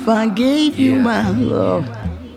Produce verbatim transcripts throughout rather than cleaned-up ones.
If I gave you my love,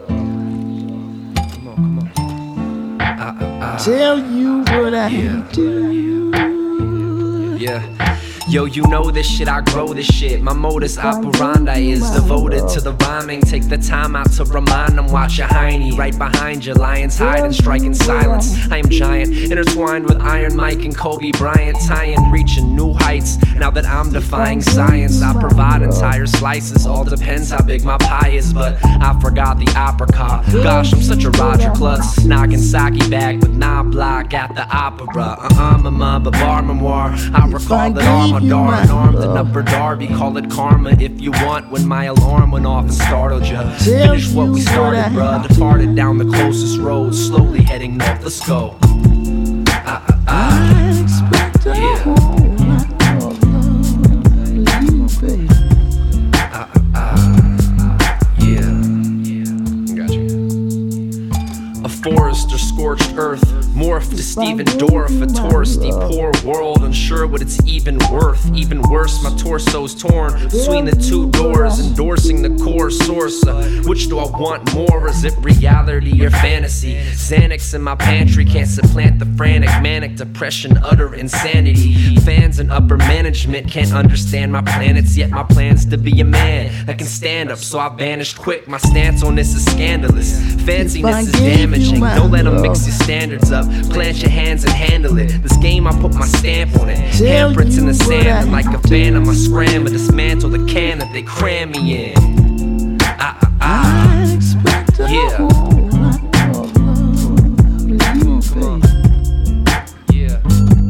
tell you what I do. Yeah. Yo, you know this shit, I grow this shit. My modus operandi is devoted to the rhyming. Take the time out to remind them, watch your hiney. Right behind you, lions hide and strike in silence. I am giant, intertwined with Iron Mike and Kobe Bryant. Tying, reaching new heights. Now that I'm defying science, I provide entire slices. All depends how big my pie is, but I forgot the apricot. Gosh, I'm such a Roger Klutz. Knocking sake back with knob block at the opera. Uh-uh, mama, but bar memoir. I recall that all my darn armed and upper Darby. Call it karma if you want. When my alarm went off and startled ya. Finish what we started, bruh. Departed down the closest road, slowly heading north. Let's go. Ah, ah, ah. I expect a Yeah. whole lot of love, you, baby. Ah, ah, ah. Yeah. Got you. A forest or scorched earth, morphed to Steven Dorff, a touristy poor world, unsure what it's even worth. Even worse, my torso's torn between the two doors, endorsing the core source. Uh, which do I want more? Is it reality or fantasy? Xanax in my pantry can't supplant the frantic, manic depression, utter insanity. Fans and upper management can't understand my planets, yet my plan's to be a man that can stand up, so I vanished quick. My stance on this is scandalous. Fanciness is damaging. Don't let them mix your standards up. Plant your hands and handle it. This game, I put my stamp on it. Handprints in the sand, and like a phantom, I scram to dismantle the can that they cram me in. Ah, ah, ah. I expect a Yeah. whole lot of love, you, baby. Yeah.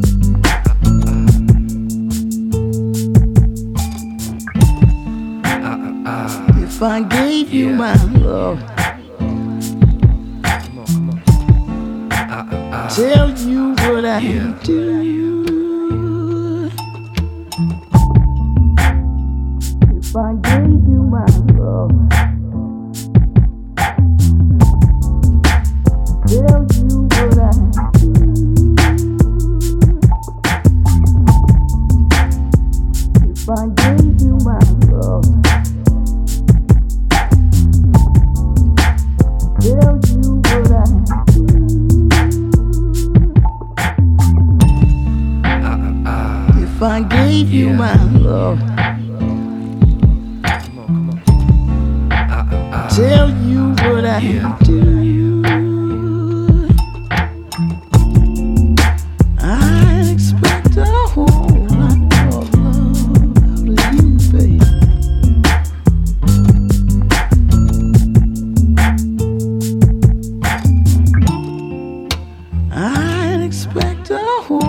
Ah, ah, ah. If I gave you Yeah. my love, Ah, ah, ah. tell you what I Yeah. do. If I gave you my love, tell you what I do. If I gave you my love, tell you what I do. Ah, ah, ah. If I gave you Yeah. my love, Ah, ah, ah. tell you what I Yeah. do. I expect a whole lot of love, you, baby. I expect a whole